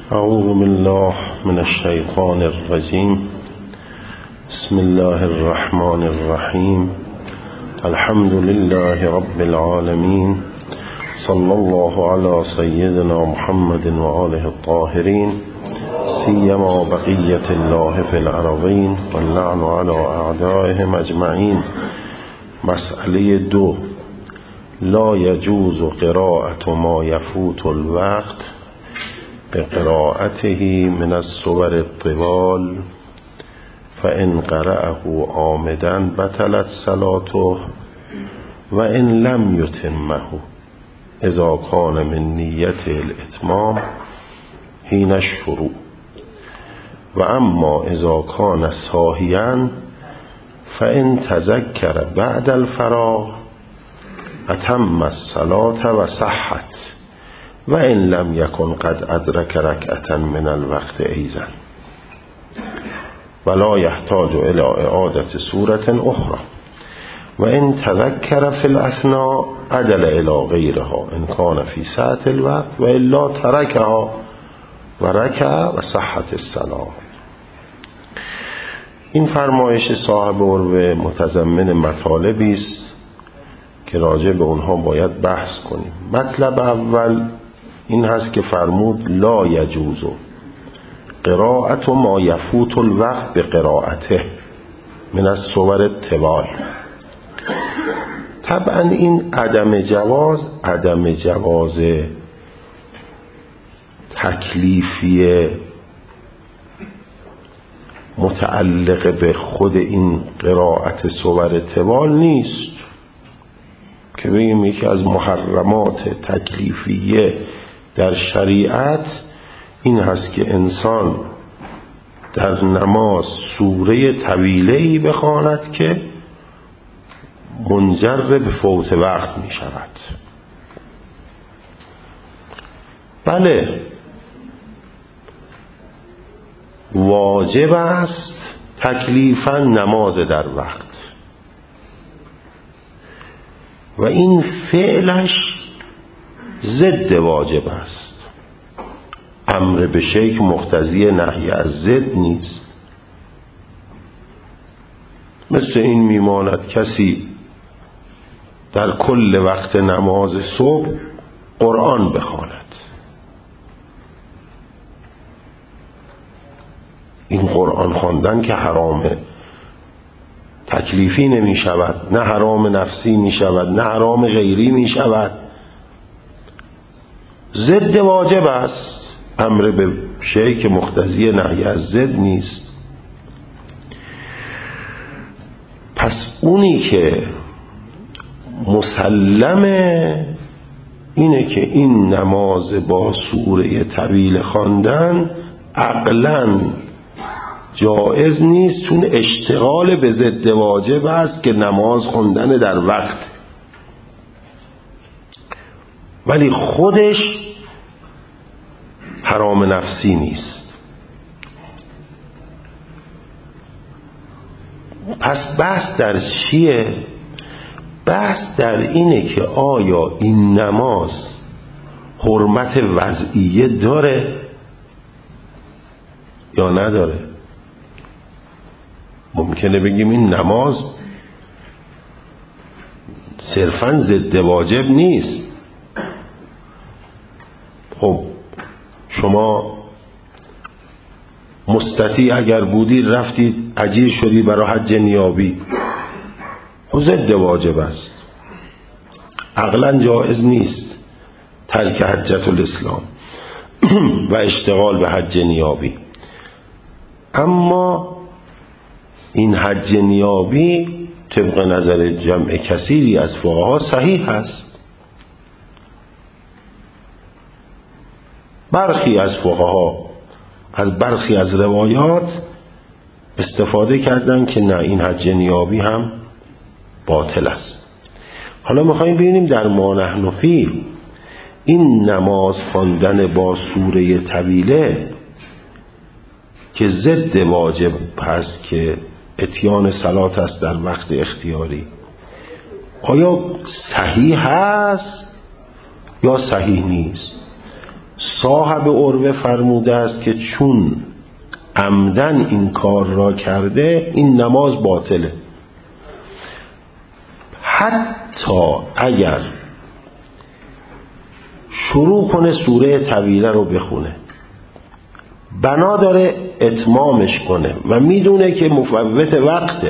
اعوذ بالله من الشیطان الرجیم. بسم الله الرحمن الرحیم. الحمد لله رب العالمین. صلی الله علی سیدنا محمد و آله الطاهرین، سیما بقیة الله فی الارضین واللعن علی اعدائهم اجمعین. مسئله 2: لا يجوز قراءة ما يفوت الوقت بقراءته من السور الطوال، فإن قرأه عامدا بطلت صلاته وإن لم يتمه إذا كان من نية الإتمام حين الشروع، وأما إذا كان ساهيا فإن تذكر بعد الفراغ أتم الصلاة وصحت، وإن لم يكن قد أدرك ركعة من الوقت أيضا، ولا يحتاج إلى إعادة سورة أخرى، وإن تذكر في الأثناء عدل إلى غيرها إن كان في ساعة الوقت، وإلا تركها وركع وصحت الصلاة. این فرمایش صاحب عروه متضمن مطالبی است که راجع به اونها باید بحث کنیم. مطلب اول این هست که فرمود لا یجوز قراءت ما یفوت الوقت به قراءته من السور الطوال. طبعا این عدم جواز تکلیفی متعلق به خود این قراءت سور طوال نیست که بگیم یکی از محرمات تکلیفیه در شریعت این هست که انسان در نماز سوره طویله‌ای بخواند که منجر به فوت وقت می شود. بله، واجب است تکلیفاً نماز در وقت، و این فعلش ضد واجب است. امر به شیء مقتضی نهی از ضد نیست. مثل این میماند کسی در کل وقت نماز صبح قرآن بخواند. این قرآن خواندن که حرامه، تکلیفی نمی شود، نه حرام نفسی می شود، نه حرام غیری می شود، ضد واجب است. امر به شیء که مقتضی نهی از ضد نیست. پس اونی که مسلمه اینه که این نماز با سوره طویل خواندن عقلاً جائز نیست، چون اشتغال به ضد واجب است که نماز خواندن در وقت، ولی خودش حرام نفسی نیست. پس بحث در چیه؟ بحث در اینه که آیا این نماز حرمت وضعیه داره یا نداره. ممکنه بگیم این نماز صرفاً ضد واجب نیست. خب شما مستطیع اگر بودی رفتید اجیر شدی برای حج نیابی، خب ضد واجب است، عقلاً جایز نیست ترک حجت الاسلام و اشتغال به حج نیابی. اما این حج نیابی طبق نظر جمع کثیری از فقها صحیح است. برخی از فقها از برخی از روایات استفاده کردن که نه، این حج نیابی هم باطل است. حالا میخواییم ببینیم در ما نحن فیه این نماز خواندن با سوره طویله که ضد واجب هست که اتیان صلات است در وقت اختیاری، آیا صحیح هست یا صحیح نیست؟ صاحب عروه فرموده است که چون عمدن این کار را کرده این نماز باطله. حتی اگر شروع کنه سوره طویله رو بخونه، بنا داره اتمامش کنه و میدونه که مفوت وقته،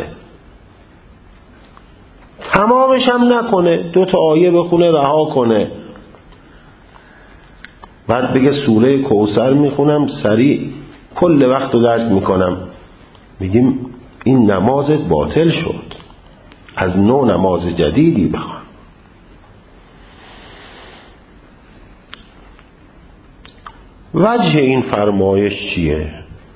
تمامش هم نکنه، 2 آیه بخونه رها کنه، بعد بگه سوره کوثر میخونم سریع کل وقت رو درک میکنم، میگیم این نمازت باطل شد، از نو نماز جدیدی بخوان. وجه این فرمایش چیه؟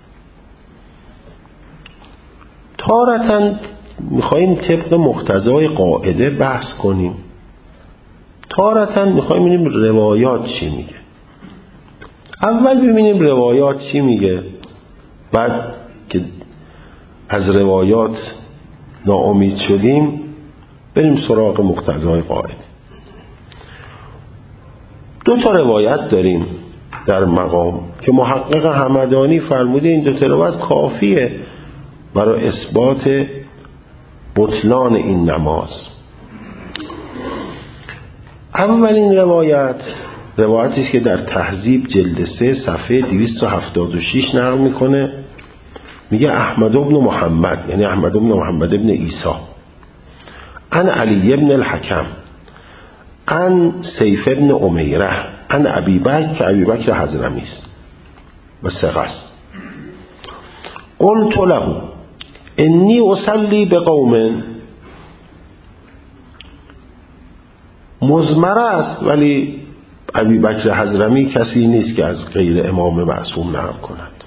تارتاً میخواییم طبق مقتضای قاعده بحث کنیم، تارتاً میخواییم ببینیم روایات چی میگه. اول ببینیم روایات چی میگه، بعد که از روایات ناامید شدیم بریم سراغ مقتضای قاعده. 2 روایت داریم در مقام که محقق همدانی فرموده این 2 روایت کافیه برای اثبات بطلان این نماز. اولین روایتی است که در تهذیب جلد 3 صفحه 276 نقل میکنه، میگه احمد بن محمد، یعنی احمد بن محمد بن عیسی، عن علی بن الحکم، عن سیف بن امیره، عن ابی بکر، که ابی بکر حضرمی است و ثقه است. قلت له انی اصلی بقوم، مضمر است ولی ابی بکر حضرمی کسی نیست که از غیر امام معصوم نقل کند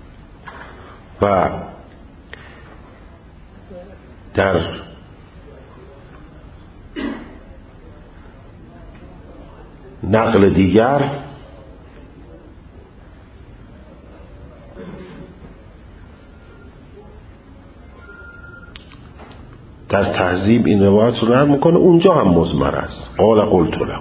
و در نقل دیگر در تهذیب این روایت رو نقل میکنه، اونجا هم مضمر است. قال قلت له،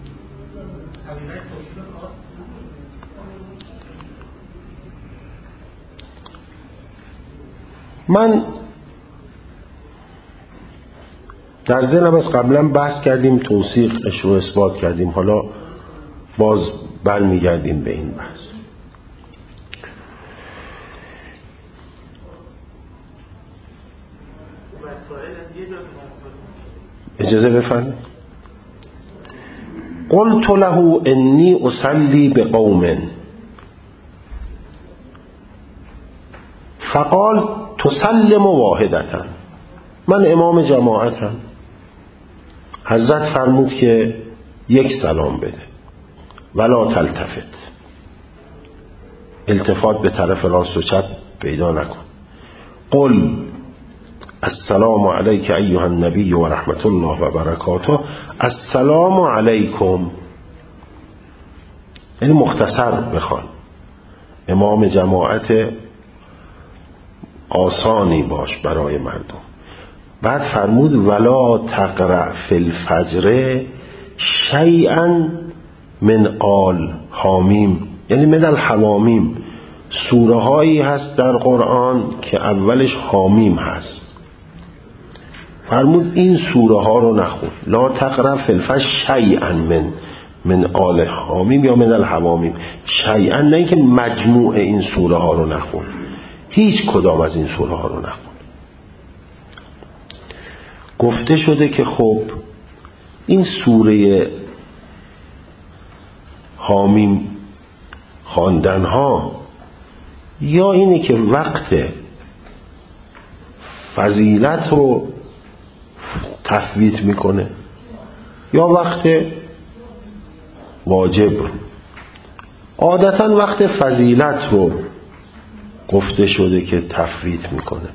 من در ذهنم از قبلا بحث کردیم، توثیقش رو اثبات کردیم، حالا باز برمیگردیم به این بحث. اجازه بفرمایید. قلت له انی اصلی بقوم فقال تسلم واحدتا، من امام جماعتم. حضرت فرمود که 1 سلام بده، ولا تلتفت، التفات به طرف راست و چپ پیدا نکن. قل السلام علیک ایها النبی و رحمت الله و برکاته، السلام علیکم، یعنی مختصر بخوان، امام جماعت آسانی باش برای مردم. بعد فرمود ولا تقرأ فی الفجر شیئا من آل حامیم، یعنی من الحوامیم، سوره هایی هست در قرآن که اولش حامیم هست، فرمود این سوره ها رو نخون. لا تقرأ فی الفجر شیئا من آل حامیم یا من الحوامیم، شیئا نه که مجموع این سوره ها رو نخون، هیچ کدام از این سوره ها رو نخون. گفته شده که خب این سوره حامیم خواندن ها یا اینه که وقت فضیلت رو تفویت میکنه یا وقت واجب. عادتا وقت فضیلت رو گفته شده که تفویت میکنه،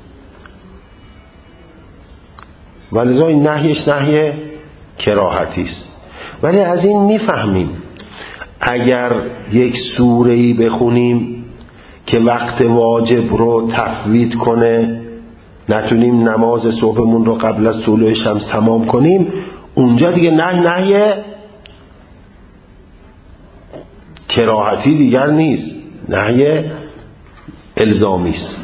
ولذا این نهیش نهی کراهتی است. ولی از این میفهمیم اگر یک سوره‌ای بخونیم که وقت واجب رو تفویت کنه، نتونیم نماز صبحمون رو قبل از طلوع شمس تمام کنیم، اونجا دیگه نهی کراهتی دیگر نیست، نهی الزامی است.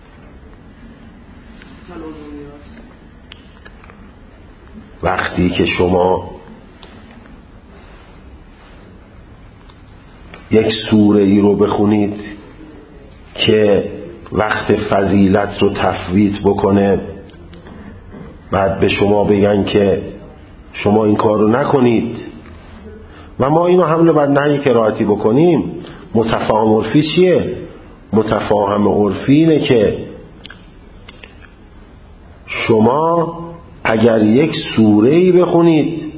وقتی که شما یک سوره ای رو بخونید که وقت فضیلت رو تفویت بکنه، بعد به شما بگن که شما این کار رو نکنید و ما اینو حمله بر نهی کراهتی بکنیم، متفاهم عرفی چیه؟ متفاهم عرفی اینه که شما اگر یک سوره ای بخونید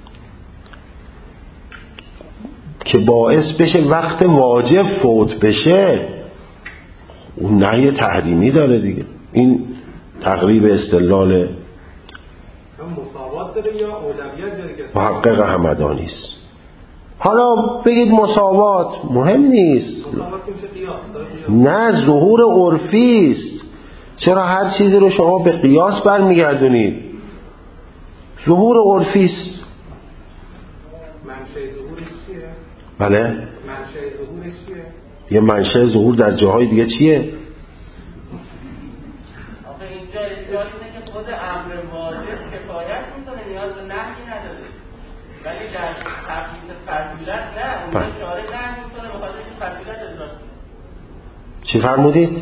که باعث بشه وقت واجب فوت بشه، اون نهی تحریمی داره دیگه. این تقریب استدلال مساوات داره یا اولویت داره که محقق همدانی است. حالا بگید مساوات مهم نیست، نه، ظهور عرفی است. چرا هر چیزی رو شما به قیاس برمیگردونید؟ ظهور عرفی است. منشأ ظهورش چیه؟ بله؟ منشأ ظهورش چیه؟ یه منشأ ظهور در جاهای دیگه چیه؟ آخه اینجا اشکال اینه که خود امر واجب کفایت میکنه، نیاز به نهی نداره، ولی در تفویت فضیلت نه، اونجا شارع نهی میکنه بخاطر اینکه فضیلت اضافه. چی فرمودید؟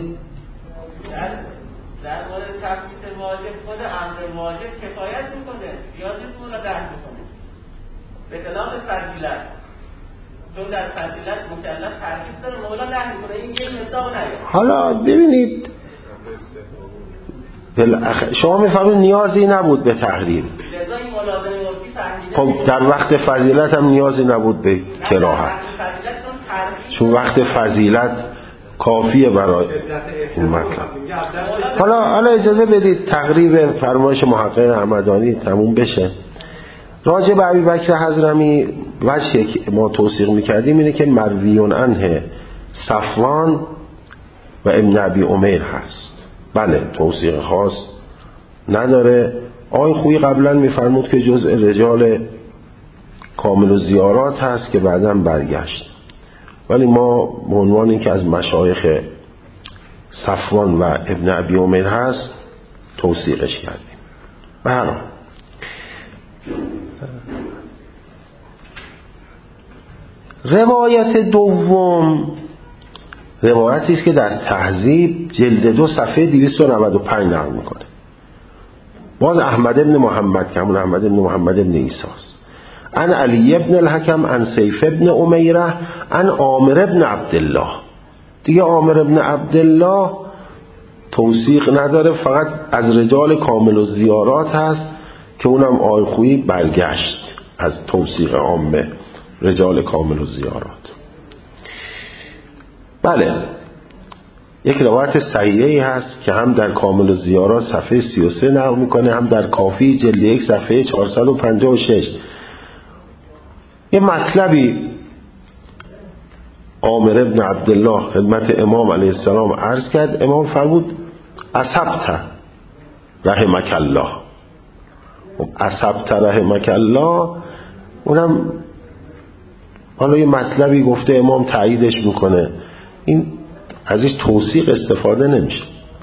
در مورد تفویت واجب خود امر واجب کفایت میکنه، نیازی که اون رو نهی میکنه به خلاف فضیلت، چون در فضیلت مکلف ترکیب داره، مولا نهی میکنه، این یه مصداق نیست. حالا ببینید شما میفهمید نیازی نبود به تحریم، خب در وقت فضیلت هم نیازی نبود به کراهت، چون وقت فضیلت کافیه برای این مطلب. حالا اجازه بدید تقریب فرمایش محقق همدانی تموم بشه. راجع به ابوبکر حضرمی وجهی که ما توثیق میکردیم اینه که مرویون عنه صفوان و ابن ابی امیر هست. بله، توثیق خاص نداره. آقای خویی قبلا میفرمود که جزء رجال کامل الزیارات هست که بعداً برگشت، ولی ما به عنوان این که از مشایخ صفوان و ابن ابی امیر هست توثیقش کردیم. به هر حال روایت دوم روایتی است که در تهذیب جلد 2 صفحه 295 نقل میکنه. باز احمد ابن محمد که همون احمد ابن محمد ابن عیسی است. عن علی ابن الحکم عن سیف ابن امیره عن عامر ابن عبدالله. دیگه عامر ابن عبدالله توثیق نداره، فقط از رجال کامل الزیارات هست که اونم آقای خویی برگشت از توثیق عامه رجال کامل الزیارات. بله، یک روایت صحیحی هست که هم در کامل الزیارات صفحه 33 نقل میکنه، هم در کافی جلد 1 صفحه 456. یه مطلبی عامر ابن عبدالله خدمت امام علیه السلام عرض کرد. امام فرمود اصبت رحمک الله. اصبت رحمک الله اونم حالا یه مطلبی گفته، امام تاییدش میکنه، این ازش توثیق استفاده نمیشه.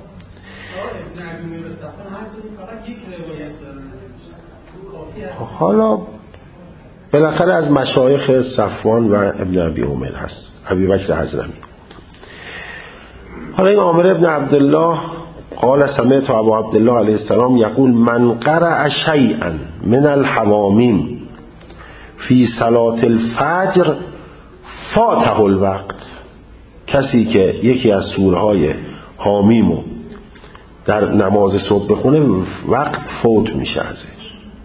حالا بالاخره از مشایخ صفوان و ابن ابی امیر هست، ابوبکر حضرمی. حالا این عامر ابن عبدالله قال سمعت ابو عبدالله علیه السلام یقول من قرأ شیئا من الحوامیم فی صلاة الفجر فاته الوقت. کسی که یکی از سورهای حامیمو در نماز صبح بخونه وقت فوت میشه ازش.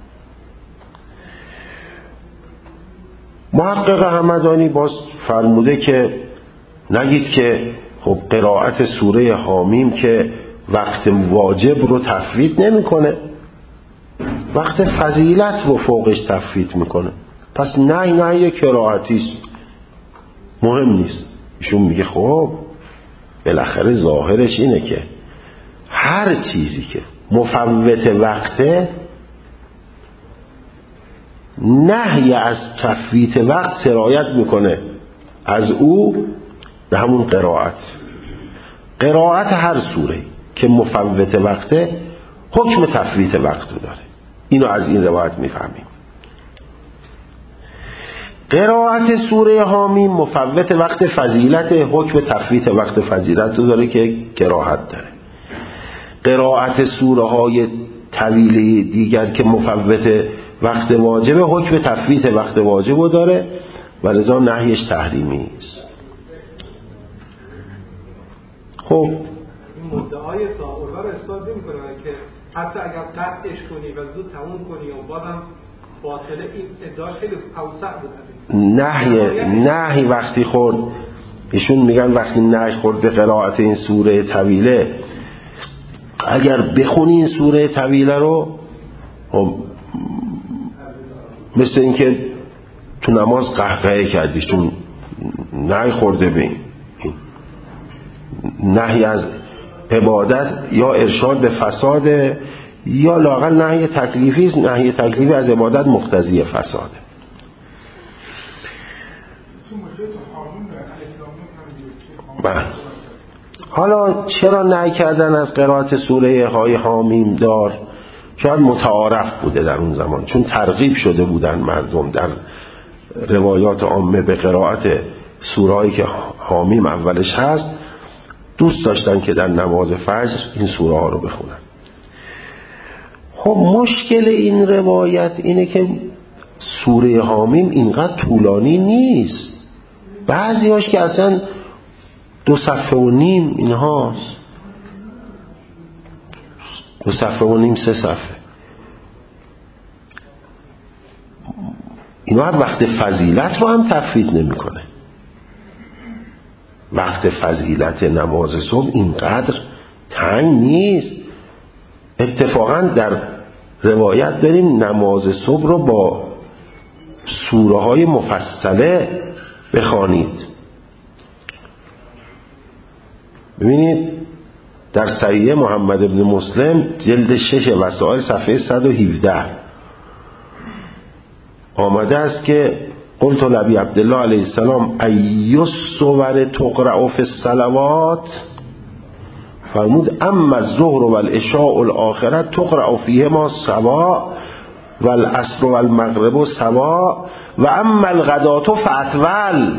محقق همدانی باز فرموده که نگید که خب قرائت سوره حامیم که وقت واجب رو تفویت نمیکنه، وقت فضیلت رو فوقش تفویت میکنه، پس نه قرائتی است، مهم نیست. ایشون میگه خب بالاخره ظاهرش اینه که هر چیزی که مفوت وقته نهی از تفویت وقت سرایت میکنه. از او به همون قرائت هر سوره که مفوت وقته حکم تفویت وقت رو داره. اینو از این روایت میفهمیم. قرائت سوره حامیم مفوت وقت فضیلت، حکم تفویت وقت فضیلت رو داره که کراهت داره. قرائت سوره های طویله دیگر که مفوت وقت واجبه حکم تفویت وقت واجب رو داره و لذا نهیش تحریمی است. خب این مدعای ساغرها رو اثبات نمی‌کنه که حتی اگر قطعش کنی و زود تموم کنی و بازم باطله، این ادعاش خیلی اوسع بود. نهی وقتی خورد، ایشون میگن وقتی نهی خورد به قرائت این سوره طویله، اگر بخونی این سوره طویله رو مثل اینکه تو نماز قهقهه کردی، چون نهی خورده به این نهی از عبادت یا ارشاد به فساد یا لااقل نهی تکلیفی است. نهی تکلیفی از عبادت مقتضی فساده. بله. حالا چرا نهی کردن از قرائت سوره های حامیم دار؟ شاید متعارف بوده در اون زمان، چون ترغیب شده بودن مردم در روایات عامه به قرائت سوره هایی که حامیم اولش هست، دوست داشتن که در نماز فجر این سوره ها رو بخونن. خب مشکل این روایت اینه که سوره حامیم اینقدر طولانی نیست. بعضی هاش که اصلا 2 صفحه و نیم اینهاست، 2 صفحه و نیم 3 صفحه. اینا وقت فضیلت رو هم تفویت نمی کنه. وقت فضیلت نماز صبح اینقدر تنگ نیست. اتفاقا در روایت داریم نماز صبح رو با سوره های مفصله بخوانید. ببینید در صحیح محمد بن مسلم جلد 6 وسائل صفحه 117 آمده است که قلت لابی عبدالله علیه السلام ایو الصور تقرأ فی الصلوات، فرمود اما الظهر و العشاء الاخره تقرأ فیهما سواء و العصر و المغرب سواء و اما الغداة فاطول،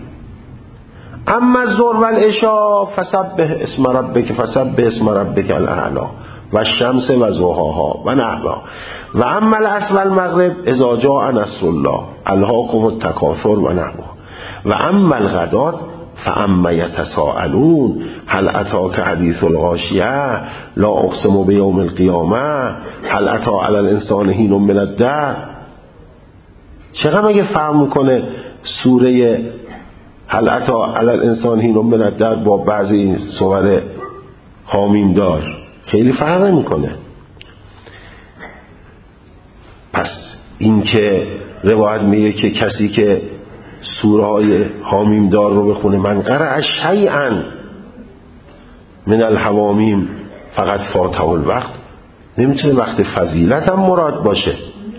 اما الظهر و العشاء فسبح اسم ربک الاعلی و الشمس و ضحاها و نحوها و اما العصر و المغرب اذا جاء نصر الله الهاکم التکاثر و نحوها و اما الغداة فاما یتساءلون هل اتاک حدیث الغاشیه لا اقسم بیوم القیامه هل اتی علی الانسان حین من الدهر. چقدر مگه فهم میکنه سوره هل اتی علی الانسان حین من الدهر با بعضی این سور حامیم دار؟ خیلی فرق نمیکنه. پس این که روایت میگه که کسی که سوره های حامیم دار رو بخونه من قرأ شیئا من الحوامیم فقط فاته الوقت، نمیتونه وقت فضیلت هم مراد باشه.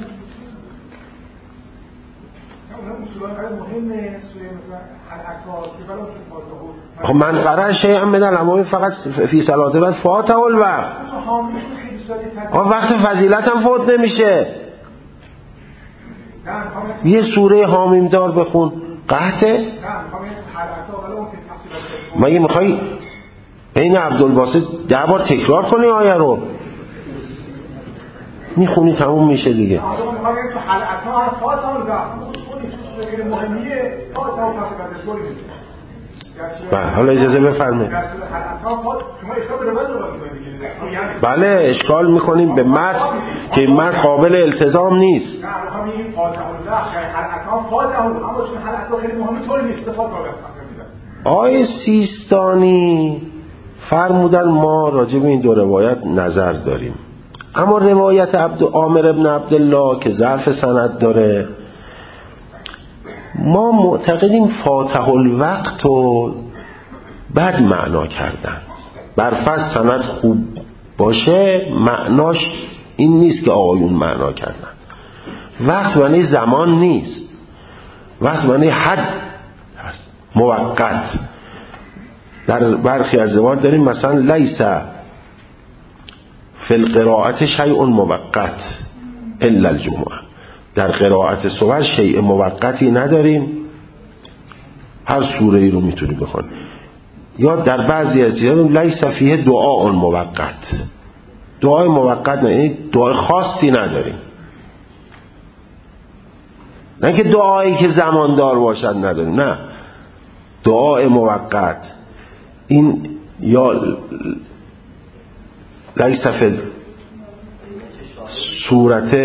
من قرأ شیئا من الحوامیم فقط فی صلات بعد فاته الوقت، وقت فضیلت هم فوت نمیشه. یه سوره حامیم دار بخون قحطه؟ مگه میخوای این عبدالباسط 10 بار تکرار کنی آیه رو؟ میخونی تموم میشه دیگه. حالا اجازه بفرمایید. بله اشکال میکنیم به متن که این متن قابل التزام نیست. آیه سیستانی فرمودن ما راجع به این 2 روایت نظر داریم، اما روایت عامر ابن عبدالله که ضعف سند داره، ما معتقدیم فاتح الوقت رو بد معنا کردن. برفرض سند خوب باشه معناش این نیست که آقایون معنا کردن. وقت معنی زمان نیست، وقت معنی حد هست. موقت. در برخی از روایات داریم مثلا لیس فی القراءت شیء موقت الا الجمعه، در قرائت صبح شیء موقتی نداریم، هر سوره ای رو میتونی بخونی. یا در بعضی از جاها لیس فیه دعاء موقت، دعای موقت نه، یعنی دعای خاصی نداریم، نه که دعایی که زماندار باشد نداریم، نه، دعای موقت. این یا لیس فی صورت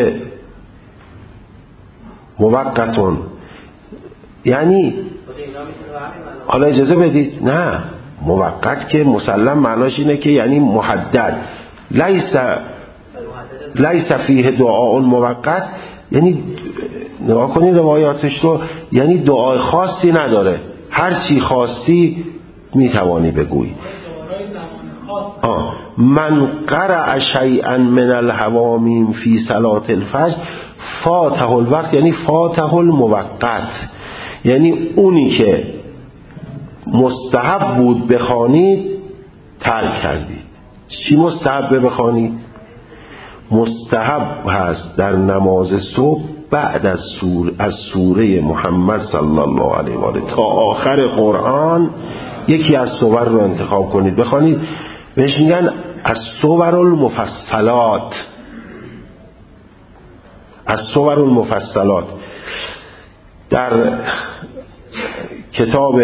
موقتون، یعنی حالا اجازه بدید، نه، موقت که مسلم معناش اینه که یعنی محدد. لیس فیه دعاء موقت یعنی نگاه کنید روایاتش رو، یعنی دعای خاصی نداره، هر چی خواستی میتوانی بگویی. من قرأ شیئا من الحوامیم فی صلاة الفجر فاته الوقت، یعنی فاته الموقت، یعنی اونی که مستحب بود بخوانید ترک کردید. چی مستحب بخوانید؟ مستحب هست در نماز صبح بعد از سوره محمد صلی الله علیه و آله تا آخر قرآن یکی از سور رو انتخاب کنید بخوانید. بهش میگن السور المفصلات، السور المفصلات. در کتاب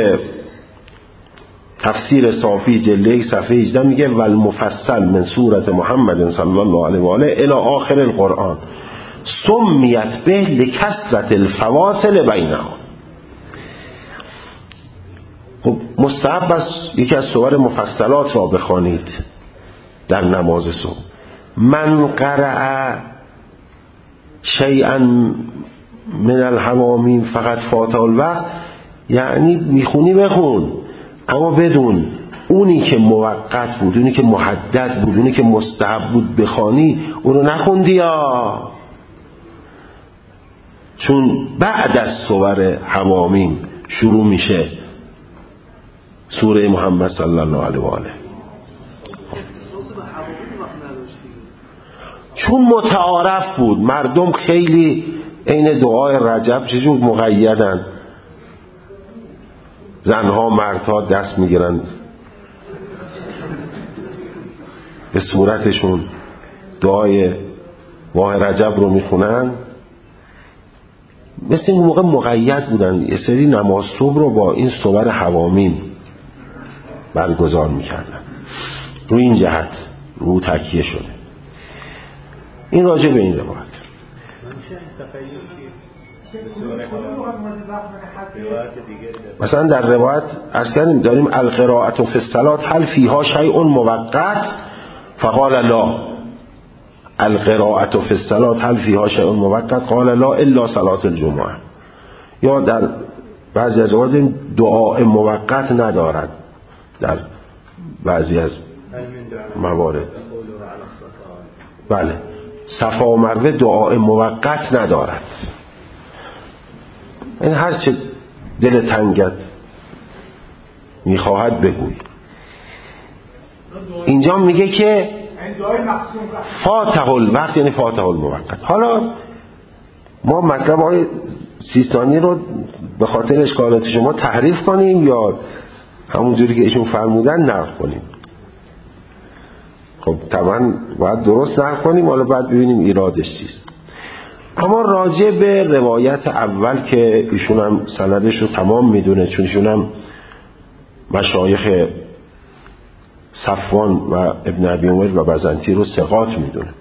تفسیر صافی جلد 1 صفحه 18 میگه والمفصل من سورة محمد صلی الله علیه و آله الی آخر القرآن سمیت به لکثرت الفواصل بینها. خب مستحب است یکی از سور مفصلات را بخوانید در نماز صبح. من قرأ شیئا من الحوامیم فقط فاته الوقت، یعنی میخونی بخون، اما بدون اونی که موقت بود، اونی که محدد بود، اونی که مستحب بود بخوانی اونو نخوندی یا، چون بعد از سور حوامیم شروع میشه سوره محمد صلی الله علیه و آله. چون متعارف بود، مردم خیلی عین دعای رجب چجور مقیدن، زنها مردها دست میگیرن به صورتشون دعای ماه رجب رو میخونن، مثل این موقع مقید بودن، یه سری نماز صبح رو با این سور حوامیم برگزار میکردن. رو این جهت رو تکیه شده. این راجع به این روایت. مثلا در روایت از کردیم داریم القراءة فی الصلاة هل فیها شیء موقت فقال لا، القراءة فی الصلاة هل فیها شیء موقت قال لا الا صلاة الجمعه. یا در بعضی از روایات دعاء موقت ندارد، در بعضی از موارد بله صفا و مروه دعاء موقت ندارد. این هر چه دل تنگت میخواهد بگوی. اینجا میگه که فاته الوقت یعنی فاته الموقت. حالا ما مطلب های سیستانی رو به خاطر اشکالات شما تحریف کنیم یا همون جوری که ایشون فرمودن نقل کنیم؟ خب طبعا باید درست نقل کنیم، حالا بعد ببینیم ایرادش چیست. اما راجع به روایت اول که ایشون هم سندش رو تمام میدونه، چون ایشون هم مشایخ صفوان و ابن ابی عمر و بزنطی رو ثقات میدونه،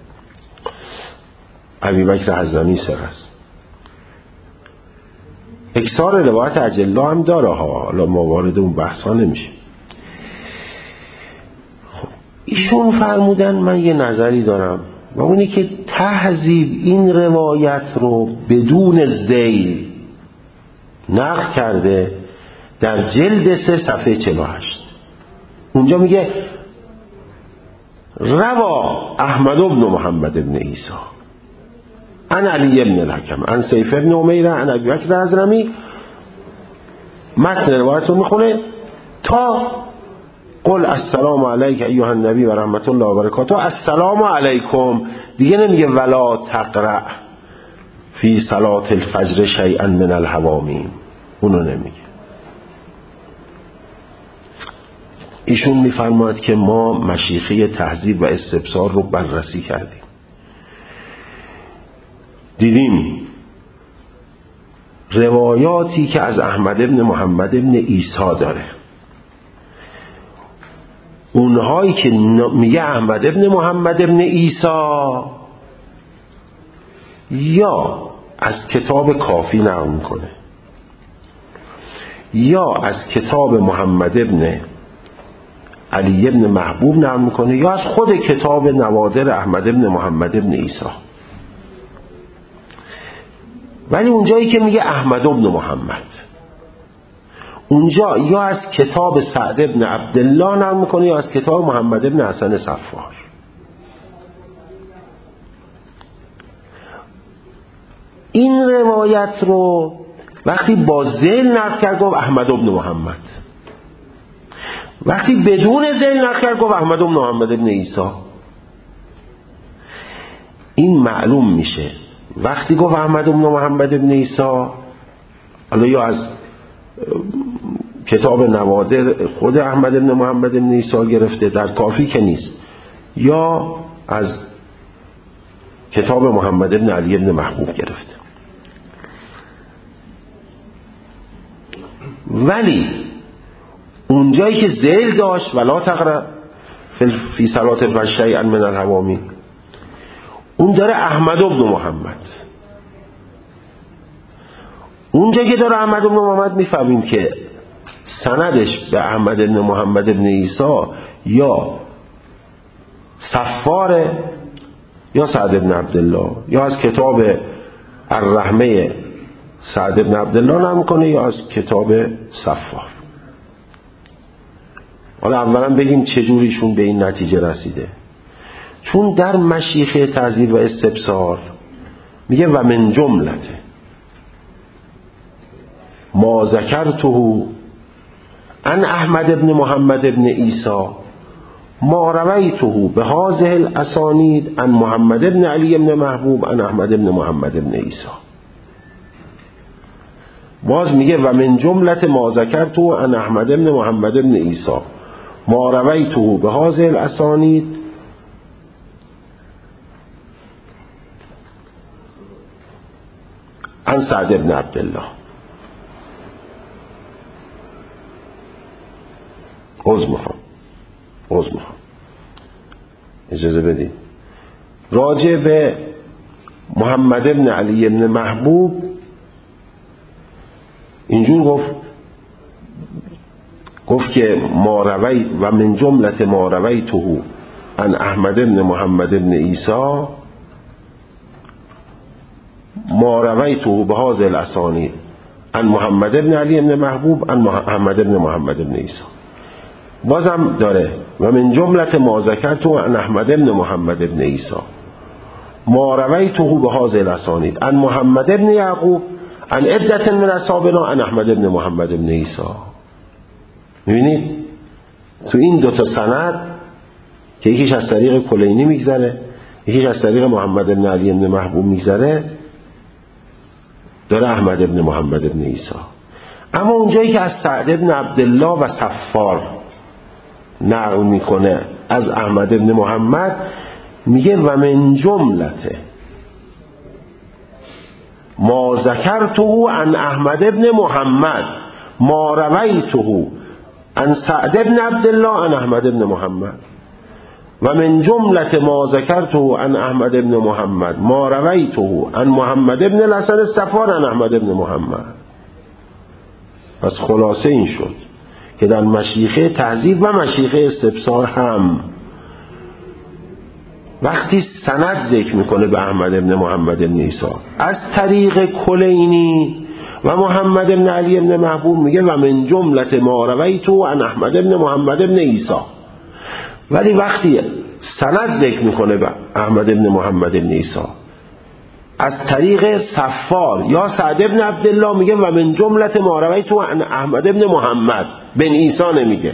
ابی بکر حزمی ثقه است. اکثار روایت اجلا هم داره ها، حالا ما وارد اون بحث ها نمیشه. خب ایشون فرمودن من یه نظری دارم و اونی که تهذیب این روایت رو بدون ذیل نقل کرده در جلد 3 صفحه 48. اونجا میگه روا احمد بن محمد بن عیسی عن علی بن الحکم عن سیف بن عمیر عن ابی بکر الحضرمی متن روایت رو میخونه تا قل السلام علیک ایها النبی و رحمت الله و برکاته، السلام علیکم. دیگه نمیگه ولا تقرأ فی صلاة الفجر شیئا من الحوامیم، اونو نمیگه. ایشون میفرماید که ما مشیخه تهذیب و استبصار رو بررسی کردیم، دیدیم روایاتی که از احمد ابن محمد ابن عیسی داره، اونهایی که میگه احمد ابن محمد ابن عیسی یا از کتاب کافی نقل میکنه یا از کتاب محمد ابن علی ابن محبوب نقل میکنه یا از خود کتاب نوادر احمد ابن محمد ابن عیسی. ولی اونجایی که میگه احمد ابن محمد، اونجا یا از کتاب سعد ابن عبدالله نقل میکنه یا از کتاب محمد ابن حسن صفار. این روایت رو وقتی با ذیل نقل کرد گفت احمد ابن محمد، وقتی بدون ذیل نقل کرد گفت احمد ابن محمد ابن عیسی. این معلوم میشه وقتی گفت احمد ابن محمد ابن عیسی، حالا یا از کتاب نوادر خود احمد ابن محمد ابن عیسی گرفته، در کافی که نیست، یا از کتاب محمد ابن علی ابن محبوب گرفته. ولی اونجایی که ذیل داشت ولا تقرأ فی صلاة الفجر شیئا من الحوامیم، اون داره احمد ابن محمد. اونجا که داره احمد ابن محمد میفهمیم که سندش به احمد ابن محمد ابن عیسی یا صفار یا سعد ابن عبدالله، یا از کتاب الرحمه سعد ابن عبدالله نام کنه یا از کتاب صفار. حالا اولا بگیم چجوریشون به این نتیجه رسیده. چون در مشیخه تهذیب و استبصار میگه و من جملته ما ذکرته عن احمد ابن محمد ابن عیسی ما رویته به هذه الاسانید عن محمد ابن علی ابن محبوب عن احمد ابن محمد ابن عیسی. باز میگه و من جملت ما ذکرته عن احمد ابن محمد ابن عیسی ما رویته به هذه الاسانید عن سعد ابن عبدالله. عذر میخوام اجازه بدید. راجع به محمد ابن علی ابن محبوب اینجور گفت که ما رویت و من جملت ما رویته عن احمد ابن محمد ابن عیسی ما رویته به هذه الاسانید عن محمد ابن علی ابن محبوب عن محمد ابن محمد ابن عیسی. بازم داره و من جملت ما ذکرته عن احمد ابن محمد ابن عیسی ما رویته به هذه الاسانید عن محمد ابن یعقوب عن عدة من اصحابنا عن احمد ابن محمد ابن عیسی. میبینید تو این دوتا سند که یکیش از طریق کلینی میگذره یکیش از طریق محمد ابن علی ابن محبوب میگذره، داره احمد ابن محمد ابن عیسی. اما اونجایی که از سعد ابن عبدالله و صفار نقل میکنه از احمد ابن محمد، میگه و من جملته ما ذکرته عن احمد ابن محمد ما رویته عن سعد ابن عبدالله عن احمد ابن محمد و من جملت ما ذکرته عن احمد ابن محمد ما رویته عن محمد ابن الحسن الصفار عن احمد ابن محمد. پس خلاصه این شد که در مشیخه تهذیب و مشیخه استبصار هم وقتی سند ذکر میکنه به احمد ابن محمد ابن عیسی از طریق کلینی و محمد ابن علی ابن محبوب، میگه و من جملت ما رویته عن احمد ابن محمد ابن عیسی. ولی وقتی سند ذکر میکنه به احمد ابن محمد ابن عیسی از طریق صفار یا سعد ابن عبدالله میگه و من جملت ما رویت عن احمد ابن محمد بن عیسی نمیگه.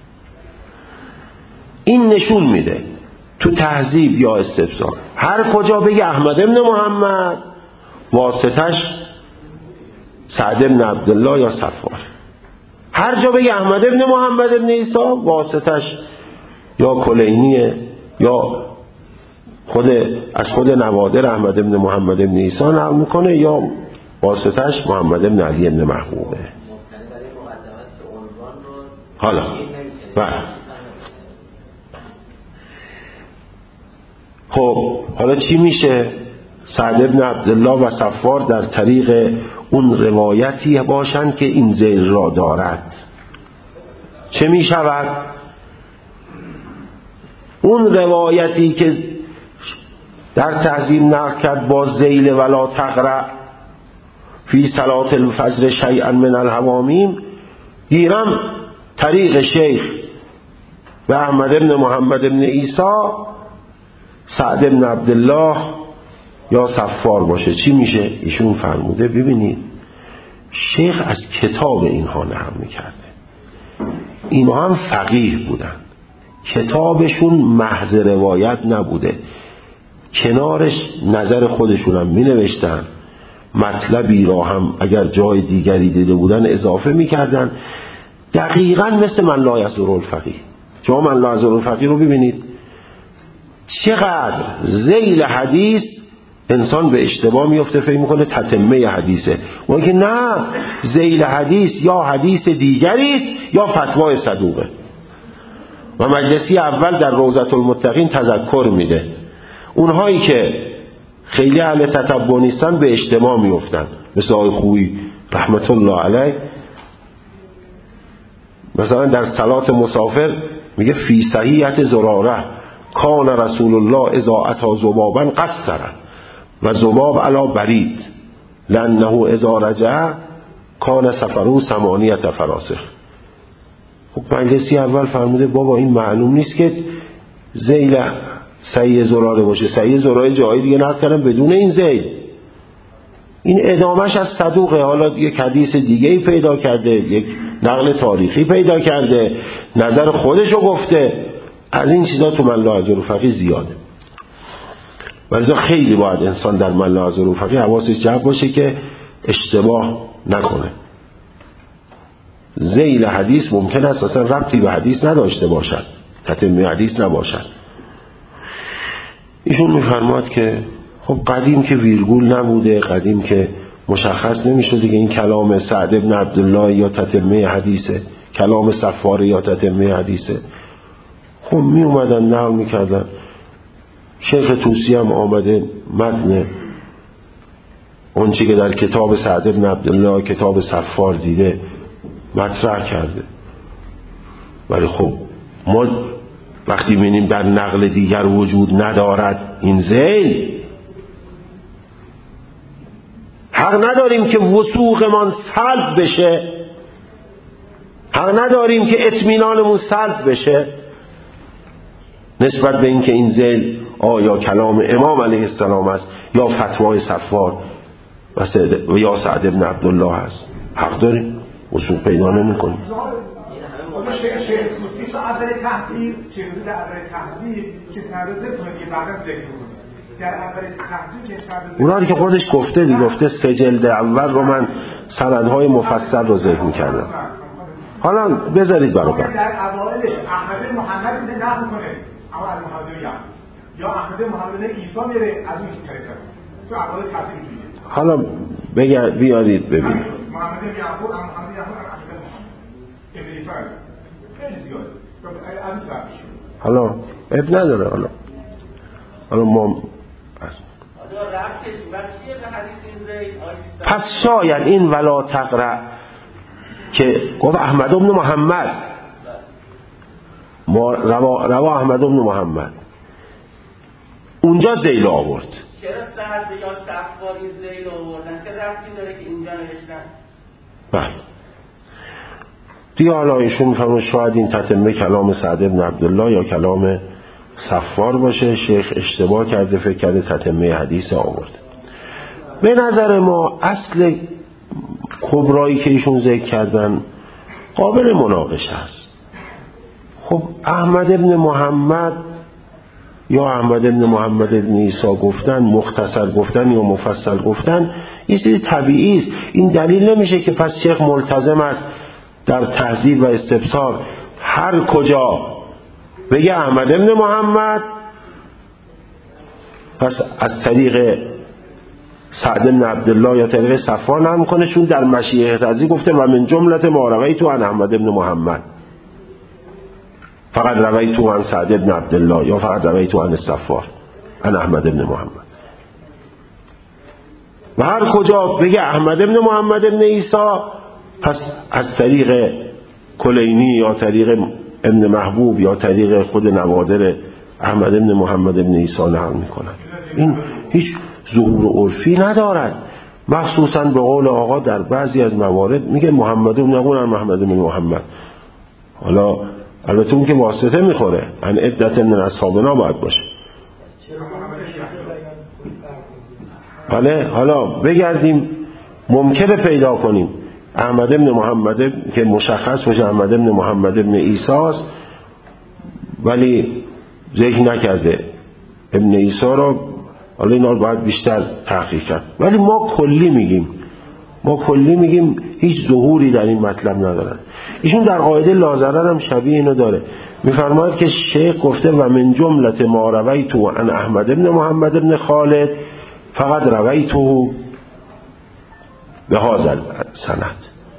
این نشون میده تو تهذیب یا استفسار هر کجا بگه احمد ابن محمد واسطش سعد ابن عبدالله یا صفار، هر جا بگه احمد ابن محمد ابن عیسی واسطش یا کلینیه یا از خود نوادر احمد ابن محمد ابن عیسی نقل میکنه یا واسطش محمد ابن علی ابن محبوبه. حالا خب حالا چی میشه؟ سعد ابن عبدالله و صفار در طریق اون روایتی باشند که این ذیل را دارد. چه میشود؟ اون روایتی که در تهذیب نقل کرد با ذیل ولا تقرأ فی صلاة الفجر شیئا من الحوامیم، گیرم طریق شیخ و احمد ابن محمد ابن عیسی سعد ابن عبدالله یا صفار باشه. چی میشه؟ ایشون فرموده ببینید شیخ از کتاب اینها نقل میکرده، اینها هم فقیه بودن، کتابشون محض روایت نبوده، کنارش نظر خودشون هم می نوشتن، مطلبی را هم اگر جای دیگری دیده بودن اضافه می کردن. دقیقا مثل من لا یضر الفقیه. شما من لا یضر الفقیه رو ببینید چقدر ذیل حدیث انسان به اشتباه میفته، فکر میکنه تتمه حدیثه، ولی که نه، ذیل حدیث یا حدیث دیگری است یا فتوای صدوقه. و مجلسی اول در روضة المتقین تذکر میده اونهایی که خیلی اهل تتبع نیستن به اشتباه میفتن، مثل آقای خویی رحمت الله علیه مثلا در صلات مسافر میگه فی صحیحت زراره کان رسول الله اذا اتی ذبابا قصر و ذباب علی برید لانه اذا رجع کان سفره 8 فراسخ. خب مجلسی اول فرموده بابا این معلوم نیست که ذیل صحیح زراره باشه، صحیح زراره جایی دیگه نقل کردن بدون این ذیل، این ادامش از صدوقه، حالا یک حدیث دیگه پیدا کرده، یک نقل تاریخی پیدا کرده، نظر خودشو گفته. از این چیزا تو من لا یضر الفقیه زیاده. ولذا خیلی باید انسان در من لا یضر الفقیه حواسش جمع باشه که اشتباه نکنه. ذیل حدیث ممکن است اصلا ربطی به حدیث نداشته باشد، تتمه حدیث نباشد. ایشون میفرماد که خب قدیم که ویرگول نبوده، قدیم که مشخص نمیشه دیگه این کلام سعد ابن عبدالله یا تتمه حدیثه، کلام صفار یا تتمه حدیثه. خب می اومدن نقل میکردن. شیخ طوسی هم آمده متن اون چی که در کتاب سعد ابن عبدالله کتاب صفار دیده مطرح کرده. ولی خب ما وقتی می‌بینیم در نقل دیگر وجود ندارد این ذیل، حق نداریم که وثوقمان سلب بشه، حق نداریم که اطمینانمون سلب بشه نسبت به اینکه این ذیل آیا کلام امام علیه السلام است یا فتوای صفار و یا سعد ابن عبدالله است. حق داریم، وثوق پیدا نمی‌کنیم. شیخ طوسی تو اول تحضیر چیزی در اول تحضیر که سرده تونی بعدا ذکر کنه در اول تحضیر که سرده اونایی که خودش گفته سه جلد اول رو من سندهای مفصل رو ذکر می‌کردم. حالا بذارید برای بعد. در اوایلش احمد محمد نقل کنه اما از محمدیه یا احمد محمد عیسی میره از این طریقه تو اول تحضیر میشه. حالا بیارید ببینید. محمد یعقوب محمد یعقوب ابن عیسی خیلی زیاده. حالا اب نداره. حالا ما پس شاید این ولا تقرأ که گفت احمد بن محمد روا احمد بن محمد اونجا ذیل آورد. چرا سعد یا صفاری ذیل آوردن؟ چه ربطی داره که اینجا نوشتن؟ بله دیگه حالا ایشون میفهمه شاید این تتمه کلام سعد بن عبدالله یا کلام صفار باشه، شیخ اشتباه کرده، فکر کرده تتمه حدیث آورد. به نظر ما اصل کبرایی که ایشون ذکر کردن قابل مناقشه است. خب احمد ابن محمد یا احمد ابن محمد ابن عیسی گفتن، مختصر گفتن یا مفصل گفتن، یه چیز طبیعی است. این دلیل نمیشه که پس شیخ ملتزم است در تهذیب و استبصار هر کجا بگه احمد ابن محمد پس از طریق سعد بن عبدالله یا طریق صفوان هم کنه، چون در مشیخ تهذیب گفته و من جملت ما رویت عن احمد ابن محمد فقط رویت عن سعد بن عبدالله یا فقط رویت عن صفوان عن احمد ابن محمد. و هر کجا بگه احمد ابن محمد ابن عیسی پس از طریق کلینی یا طریق ابن محبوب یا طریق خود نوادر احمد ابن محمد ابن عیسی نقل میکنن. این هیچ ظهور عرفی ندارد. مخصوصا به قول آقا در بعضی از موارد میگه محمد ابن نقول محمد ابن محمد. حالا البته اون که واسطه میخوره ان عدت من اصحابنا باید باشه. حالا بگردیم ممکنه پیدا کنیم احمد ابن محمد که مشخص باشه احمد ابن محمد ابن عیسی است ولی ذکر نکرده ابن عیسی رو، حالا اینا رو باید بیشتر تحقیق کرد. ولی ما کلی میگیم هیچ ظهوری در این مطلب ندارد. ایشون در قاعده لازرر هم شبیه اینو داره، میفرماید که شیخ گفته و من جملت ما رویتو عن احمد ابن محمد ابن خالد فقط رویتو به هذا سند.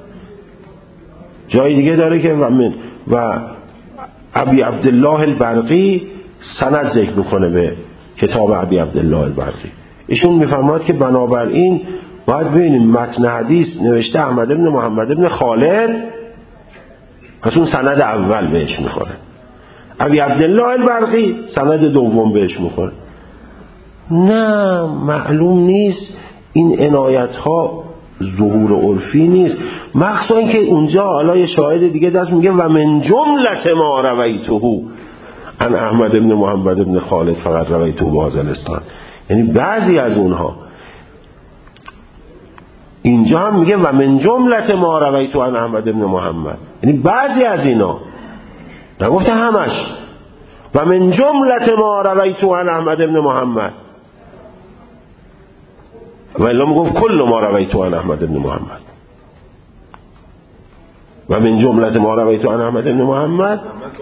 جای دیگه داره که و ابی عبدالله البرقی سند ذکر میکنه به کتاب ابی عبدالله البرقی. ایشون میفرماید که بنابراین باید ببینیم متن حدیث نوشته احمد ابن محمد ابن خالد، پس اون سند اول بهش میخوره. ابی عبدالله البرقی سند دوم بهش میخوره. نه، معلوم نیست. این عنایت ها ظهور عرفی نیست، مخصوصا اینکه اونجا حالا یه شاهد دیگه دست میگه و من جملت ما رویته عن احمد ابن محمد ابن خالد فقط رویته بازلستان. یعنی بعضی از اونها. اینجا هم میگه و من جملت ما رویته عن احمد ابن محمد، یعنی بعضی از اینا، نگفته همش. و من جملت ما رویته عن احمد ابن محمد، و الا میگفت کل ما رویته عن احمد ابن محمد. و من جملت ما رویته عن احمد ابن محمد.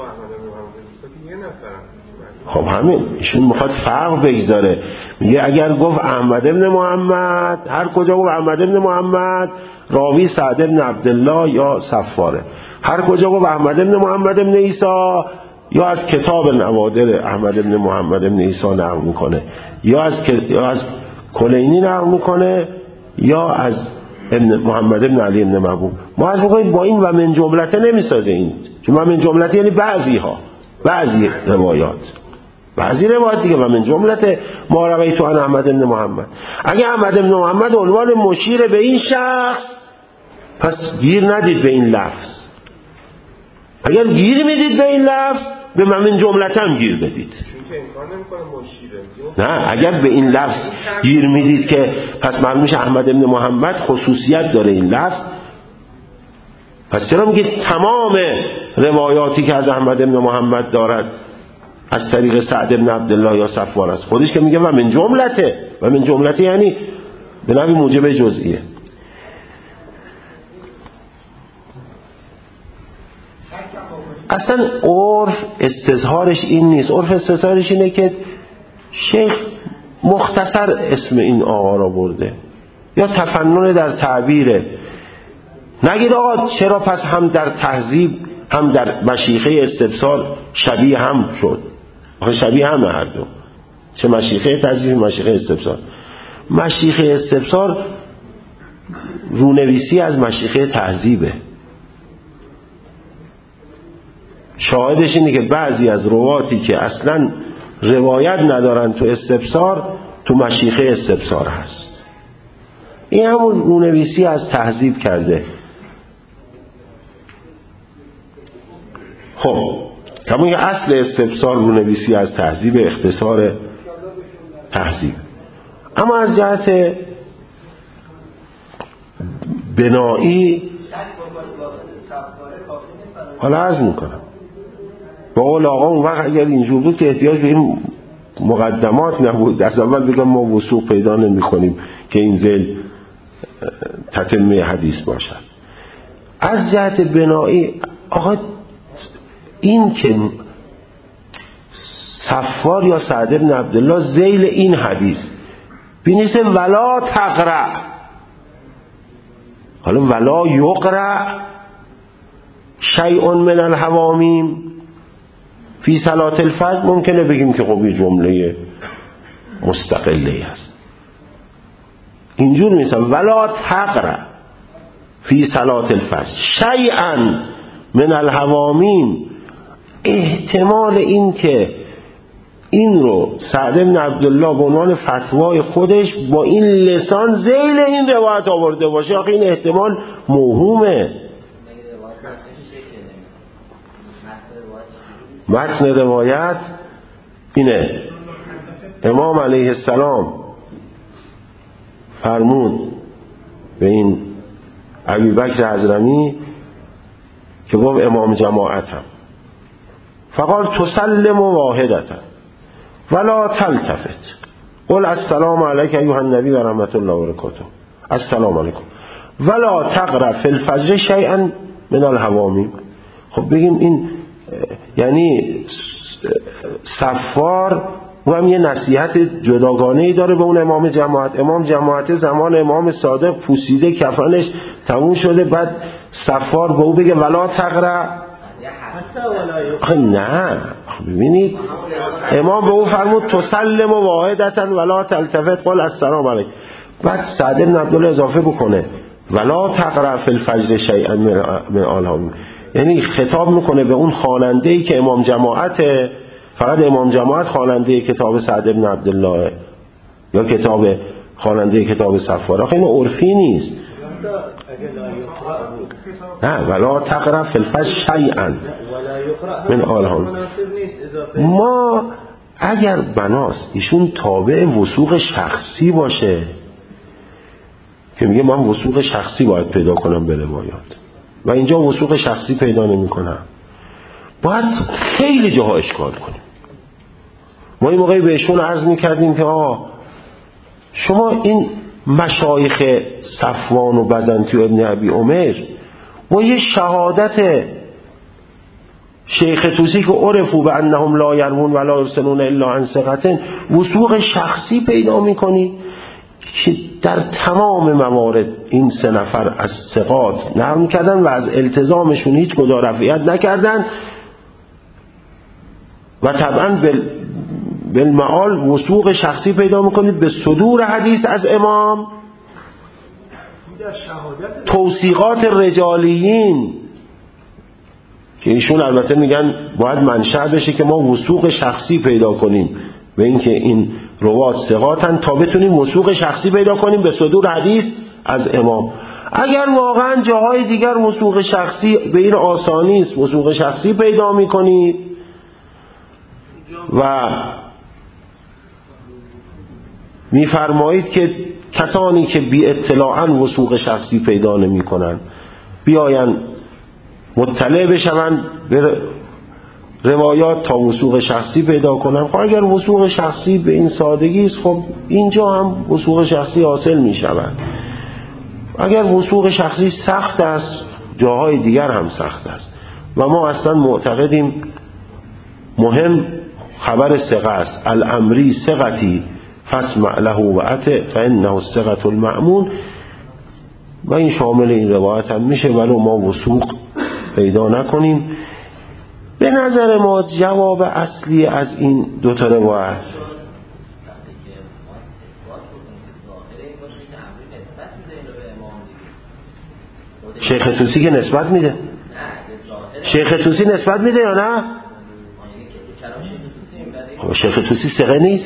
خب همین، ایشون میخواد فرق بگذاره. میگه اگر گفت احمد ابن محمد، هر کجا گفت احمد ابن محمد، راوی سعد ابن عبدالله یا صفاره. هر کجا گفت احمد ابن محمد ابن عیسی، یا از کتاب نوادر احمد ابن محمد ابن عیسی نقل میکنه، یا از کلینی نقل میکنه، یا از ابن محمد ابن علی ابن محبوب. ما از میگوییم با این و من جملته نمیسازه این، چون من جملته یعنی بعضی روایات دیگه. و من جملته ما رویت عن احمد ابن محمد. اگه احمد ابن محمد عنوان مشیر به این شخص، پس گیر ندید به این لفظ. اگر گیر میدید به این لفظ، به من جملته هم گیر بدید. نه، اگر به این لفظ گیر میدید که پس معلوم میشه احمد ابن محمد خصوصیت داره این لفظ، پس چرا میگید تمام روایاتی که از احمد ابن محمد دارد از طریق سعد ابن عبدالله یا صفوان است؟ خودش که میگه و من جملته یعنی به نوعی موجب جزئیه. اصلا عرف استظهارش این نیست. عرف استظهارش اینه که شیخ مختصر اسم این آقا را برده، یا تفنن در تعبیره. نگید آقا چرا پس هم در تهذیب هم در مشیخه استبصار شبیه هم شد. آخه شبیه همه هر دو، چه مشیخه تهذیب مشیخه استبصار. مشیخه استبصار رونویسی از مشیخه تهذیبه. شاهدش اینه که بعضی از رواتی که اصلا روایت ندارن تو استبصار، تو مشیخه استبصار هست. این همون رونویسی از تهذیب کرده. خب همون اصل استبصار رونویسی از تهذیب، اختصار تهذیب. اما از جهت بنایی حالا عرض میکنم با قول آقا اون وقت اگر اینجور بود که احتیاج به این مقدمات نبود، از اول بگم ما وثوق پیدا نمی‌کنیم که این ذیل تتمه حدیث باشد. از جهت بنایی آقا این که صفار یا سعد بن عبدالله ذیل این حدیث بینیسه ولا تقرأ، حالا ولا یقرأ شیء من الحوامیم فی صلاة الفجر، ممکنه بگیم که خب یه جمله مستقلی هست. اینجور نیست ولا تقرأ فی صلاة الفجر شیئا من الحوامیم. احتمال این که این رو سعد بن عبدالله به عنوان فتوای خودش با این لسان ذیل این روایت آورده باشه، آخه این احتمال موهومه. متن روایت اینه: امام علیه السلام فرمود به این ابوبکر حضرمی که گفت امام جماعتم، فقال تسلم واحدتا ولا تلتفت قل السلام علیک ایها النبی و رحمت الله و برکاته السلام علیکم ولا تقرأ فی الفجر شیئا من الحوامیم. خب بگیم این یعنی صفار او هم یه نصیحت جداگانه‌ای داره به اون امام جماعت. امام جماعت زمان امام صادق پوسیده کفنش تموم شده، بعد صفار به او بگه ولا تقرأ. نه ببینید امام به او فرمود تسلم واحدتا ولا تلتفت قل السلام علیک، بعد سعد بن عبدالله اضافه بکنه ولا تقرأ فی الفجر شیئا من الحوامیم، یعنی خطاب میکنه به اون خواننده‌ای که امام جماعته. فقط امام جماعت خواننده کتاب سعد بن عبدالله یا کتاب خواننده کتاب صفار، آخه این عرفی نیست. نه ولا تقرأ فی الفجر شیئا من الحوامیم. ما اگر بناست ایشون تابع وثوق شخصی باشه که میگه من وثوق شخصی باید پیدا کنم به روایات و اینجا وثوق شخصی پیدا نمی کنم، باید خیلی جاها اشکال کنیم. ما این موقعی بهشون عرض میکردیم که شما این مشایخ صفوان و بزنطی و ابن ابی عمر با یه شهادت شیخ طوسی که عرفوا به انهم لا یروون ولا یرسلون الا عن ثقة وثوق شخصی پیدا میکنی که در تمام موارد این سه نفر از ثقات نقل کردن و از التزامشون هیچ کجا رفعیت نکردن و طبعا بالمعال وثوق شخصی پیدا میکنید به صدور حدیث از امام، توثیقات رجالیین که ایشون البته میگن باید منشأ بشه که ما وثوق شخصی پیدا کنیم به اینکه این روات ثقاتن تا بتونیم وثوق شخصی پیدا کنیم به صدور حدیث از امام. اگر واقعا جاهای دیگر وثوق شخصی به این آسانی است وثوق شخصی پیدا میکنید و میفرمایید که کسانی که بی اطلاعاً وثوق شخصی پیدا نمی کنن بیاین مطلع بشون به روایات تا وثوق شخصی پیدا کنن. خب اگر وثوق شخصی به این سادگی است خب اینجا هم وثوق شخصی حاصل می شود. اگر وثوق شخصی سخت است جاهای دیگر هم سخت است و ما اصلا معتقدیم مهم خبر ثقه است. الامری ثقتی فاسمع له و اطع فانه الثقة المأمون و این شامل این روایت هم میشه ولو ما وثوق پیدا نکنیم. به نظر ما جواب اصلی از این دوتا روایت شیخ طوسی که نسبت میده، شیخ طوسی نسبت میده یا نه؟ شیخ طوسی ثقه نیست؟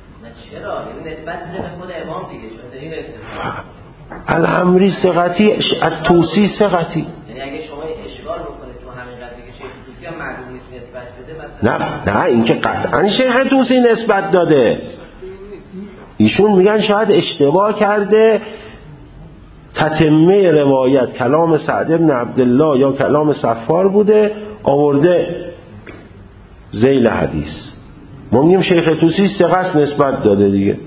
الامری ثقتی الطوسی ثقتی، یعنی اگه شما اشکال بکنید تو همین قضیه که شیخ طوسی هم معلوم نیست نسبت بده، نه این که قطعا شیخ طوسی نسبت داده. ایشون میگن شاید اشتباه کرده تتمه روایت کلام سعد بن عبدالله یا کلام صفار بوده، آورده ذیل حدیث. ما میگیم شیخ طوسی ثقه است نسبت داده دیگه.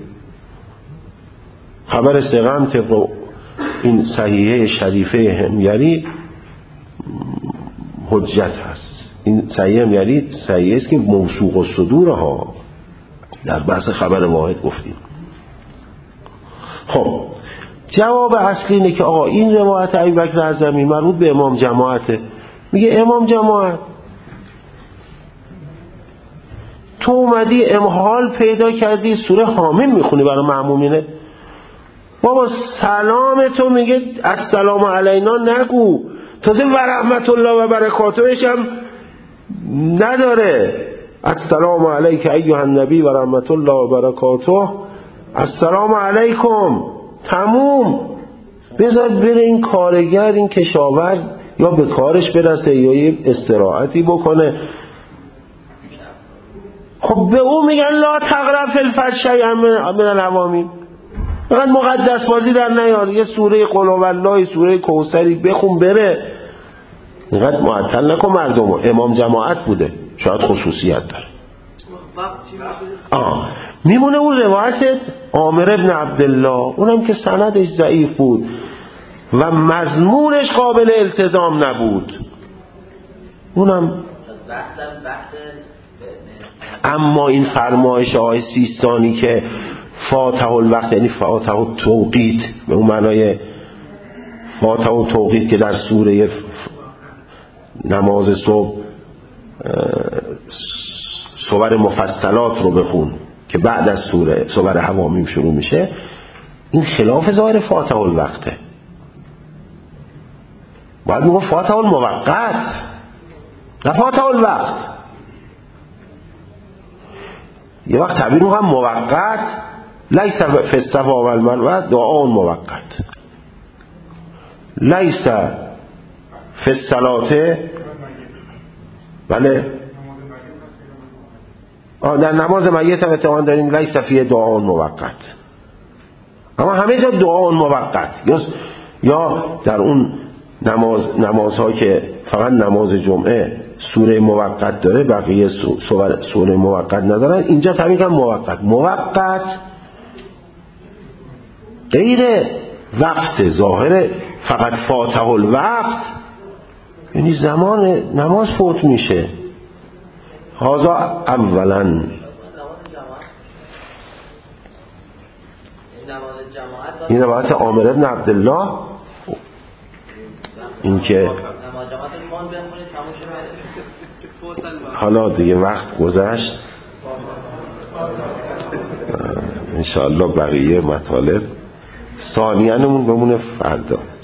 خبر ثقه هم طبق این صحیحه شریفه همیری حجت هست. این صحیحه همیری صحیحه است که موثوق الصدور ها، در بحث خبر واحد گفتیم. خب جواب اصلی اینه که آقا این روایت ابوبکر اعظمی مربوط به امام جماعته. میگه امام جماعت تو اومدی امحال پیدا کردی سوره حامیم میخونی برای مأمومینه، بابا سلام تو میگه السلام علینا نگو، تازه و رحمت الله و برکاتهش هم نداره. السلام علیک ایها النبی و رحمت الله و برکاته، السلام علیکم، تموم. بذار بره این کارگر، این کشاورز یا به کارش برسه یا یه استراحتی بکنه. خب به اون میگن لا تقرب فی الفجر شیئا من الحوامیم، فقط مقدس بازی در نیار، یه سوره قل هوالله، سوره کوثری بخون بره. اینقدر معطل نکن مردمو. امام جماعت بوده، شاید خصوصیت داره. میمونه اون روایت عامر ابن عبدالله، اونم که سندش ضعیف بود و مضمونش قابل التزام نبود. اونم اما این فرمایش آقای سیستانی که فاتح الوقت یعنی فاتح التوقیت، به اون معنای فاتح التوقیت که در سوره نماز صبح سور مفصلات رو بخون که بعد از سور حوامیم شروع میشه، این خلاف ظاهر فاتح الوقته. باید میگه فاتح الموقت نه فاتح الوقت. یه وقت تعبیر میکنم موقت، لیس فی الصفا و المروه دعا موقت، لیس فی الصلاه، بله در نماز میت هم اتفاقا داریم لیس فی دعا موقت، اما همه جا دعا موقت. یا در اون نمازها که فقط نماز جمعه سوره موقت داره، بقیه سوره موقت ندارن، اینجا تعبیر کنم موقت. موقت غیر وقت ظاهره، فقط فاتح الوقت یعنی زمان نماز فوت میشه. هذا اولا. این روایت عامر ابن عبدالله، این که حالا دیگه وقت گذشت، انشاءالله بقیه مطالب ثانیانمون بمونه فردا.